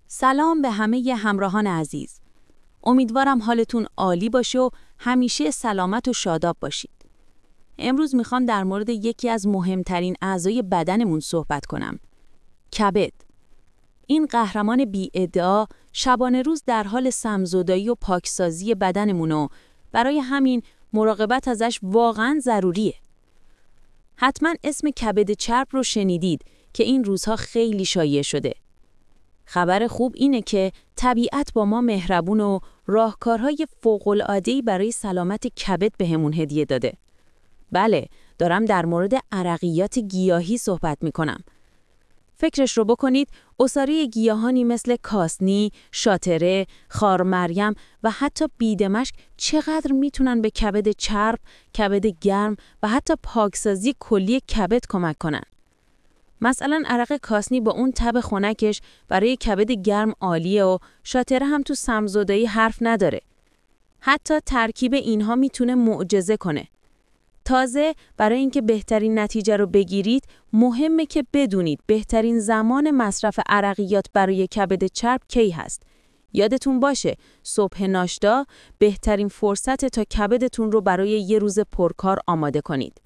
سلام به همه همراهان عزیز. امیدوارم حالتون عالی باشه و همیشه سلامت و شاداب باشید. امروز میخوام در مورد یکی از مهمترین اعضای بدنمون صحبت کنم. کبد. این قهرمان بی‌ادعا شبانه روز در حال سم‌زدایی و پاکسازی بدنمون و برای همین مراقبت ازش واقعاً ضروریه. حتما اسم کبد چرب رو شنیدید که این روزها خیلی شایع شده. خبر خوب اینه که طبیعت با ما مهربون و راهکارهای فوق‌العاده‌ای برای سلامت کبد بهمون هدیه داده. بله، دارم در مورد عرقیات گیاهی صحبت میکنم. فکرش رو بکنید، عصاره گیاهانی مثل کاسنی، شاتره، خارمریم و حتی بیدمشک چقدر میتونن به کبد چرب، کبد گرم و حتی پاکسازی کلی کبد کمک کنن. مثلا عرق کاسنی با اون تب خنکش برای کبد گرم عالیه و شاتره هم تو سم‌زدایی حرف نداره. حتی ترکیب اینها میتونه معجزه کنه. تازه برای اینکه بهترین نتیجه رو بگیرید مهمه که بدونید بهترین زمان مصرف عرقیات برای کبد چرب کی هست. یادتون باشه صبح ناشتا بهترین فرصت تا کبدتون رو برای یه روز پرکار آماده کنید.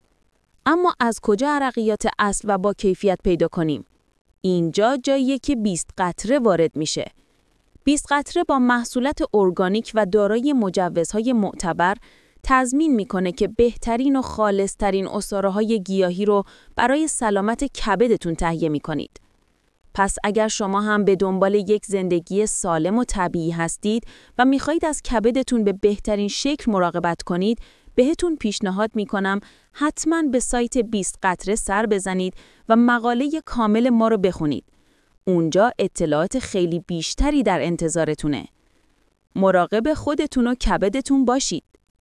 اما از کجا عرقیات اصل و با کیفیت پیدا کنیم؟ اینجا جاییه که 20 قطره وارد میشه. 20 قطره با محصولات ارگانیک و دارای مجوزهای معتبر تضمین میکنه که بهترین و خالصترین عصاره‌های گیاهی رو برای سلامت کبدتون تهیه میکنید. پس اگر شما هم به دنبال یک زندگی سالم و طبیعی هستید و میخواهید از کبدتون به بهترین شکل مراقبت کنید، بهتون پیشنهاد میکنم حتما به سایت 20 قطره سر بزنید و مقاله کامل ما رو بخونید. اونجا اطلاعات خیلی بیشتری در انتظارتونه. مراقب خودتون و کبدتون باشید.